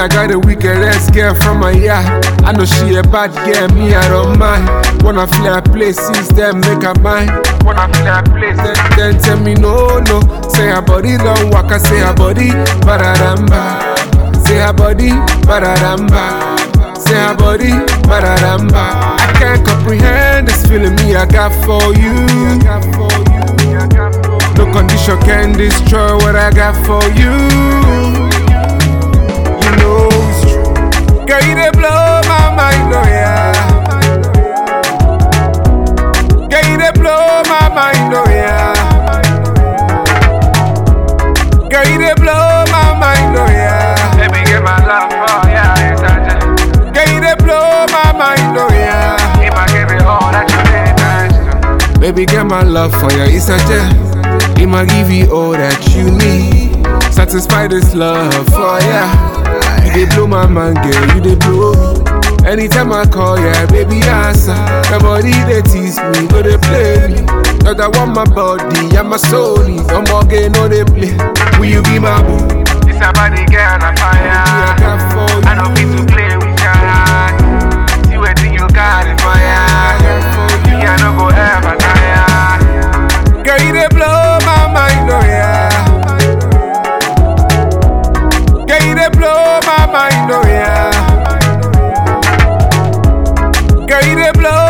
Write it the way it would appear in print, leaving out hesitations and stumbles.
I got a wickedest girl from my yard. I know she a bad girl, me I don't mind. Wanna fly places, then make her mine. Wanna fly places, then tell me no. Say her body don't walk, I say her body bararamba. Say her body bararamba. Say her body bararamba. I can't comprehend this feeling me I got for you. No condition can destroy what I got for you. You know it's true. Girl, you dey blow my mind, oh yeah. Girl, you dey blow my mind, oh yeah. Girl, you dey blow my mind, oh yeah. Let me get my love, oh yeah, it's a Girl, you dey blow my mind, oh yeah. if I give it all that you really nice to. Baby, get my love for you, it's a jet. I'ma give you all that you need. Satisfy this love for ya. You dey blow my mind, girl, you dey blow me. Anytime I call ya, baby, answer. My body they tease me, go they play me. Cause I want my body and my soul. No more game, no they play. Will you be my boo? This a body girl on fire. I got for you. I don't need to play with your heart. See what thing you got it for ya. Me I no go ever tire. Girl, you dey blow my mind, oh yeah. Girl, you dey blow my mind, oh yeah. Girl, you dey blow